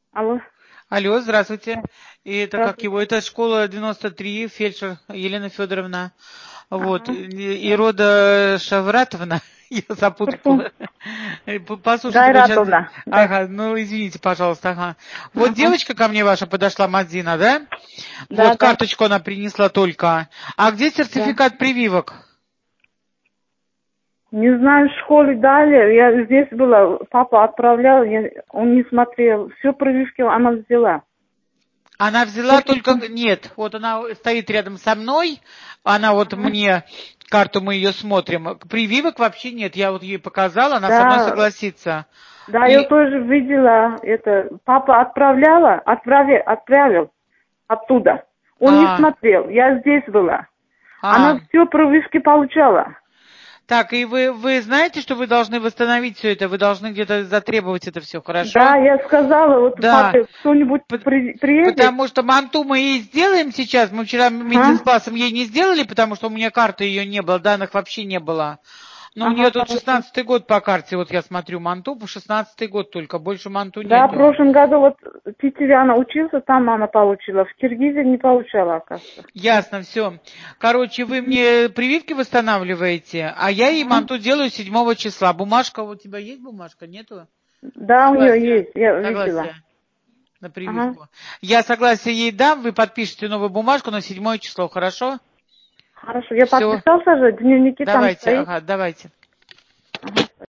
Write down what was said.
Алло, Алло, здравствуйте. И это как здравствуйте. его? Это школа 93, фельдшер Елена Федоровна. Вот. Ага, И да. Рода Шавратовна. Я Турсун запутала. Послушайте, вот сейчас... Гайратовна, да. Ага, ну извините, пожалуйста, ага. Вот Ага, девочка ко мне ваша подошла, Мадзина, да? да, Вот да, карточку она принесла только. А где да. сертификат прививок? Не знаю, в школе дали. Я здесь была, папа отправлял, он не смотрел. Все прививки она взяла. Она взяла только... Сертификат. Нет, вот она стоит рядом со мной, она вот Ага. мне... Карту мы ее смотрим. Прививок вообще нет. Я вот ей показала, она со мной Да, согласится. да, я И... тоже видела это. Папа отправил оттуда. Он не А, смотрел. Я здесь была. а. Она все прививки получала. Так, и вы знаете, что вы должны восстановить все это? Вы должны где-то затребовать это все, хорошо? Да, я сказала, вот Да. папе, кто-нибудь П- приедет. Потому что манту мы ей сделаем сейчас. Мы вчера Ага, мединспасом ей не сделали, потому что у меня карты ее не было, данных вообще не было. Но у нее ага, тут хорошо. 16-й год по карте, вот я смотрю, манту, по 16-й год только, больше манту Да, в нету. прошлом году вот Тетяна учился, там она получила. В Киргизии не получала, оказывается. Ясно, все. Короче, вы мне прививки восстанавливаете, а я ей Ага. манту делаю 7 числа. Бумажка, у тебя есть бумажка? Нету? Да, у нее Согласие. есть, я видела. Согласие на Ага. прививку. Я согласие ей дам, вы подпишете новую бумажку на 7 число, хорошо? Хорошо, я Все. подписался же, в дневнике там Давайте, стоит. ага, давайте. Ага.